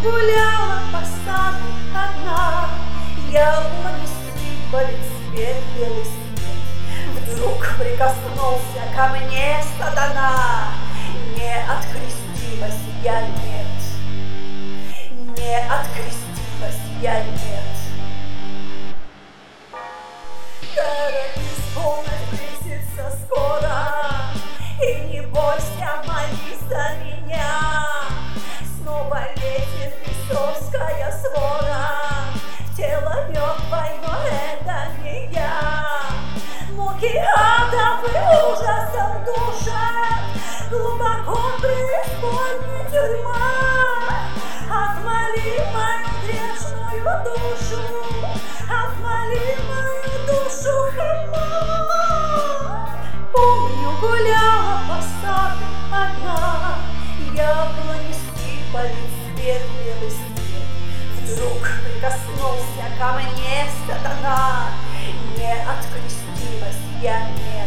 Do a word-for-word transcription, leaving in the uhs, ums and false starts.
гуляла по саду одна, яблони сыпали цвет, белый свет. Вдруг прикоснулся ко мне сатана. Не открестилась я, нет, не открестилась я, нет. Торопись, полночь близится скоро, и не бойся, молись за меня. Снова летит бесовская свора, тело мертвое, но это не я. Муки адов и ужасом душат, глубоко преисподней тюрьма. Отмоли мою грешную душу, отмоли мою душу, Хама. Помню, гуляла по саду одна, яблони сыпали цвет, белый свет. Вдруг прикоснулся ко мне сатана. Не открестилась я, нет.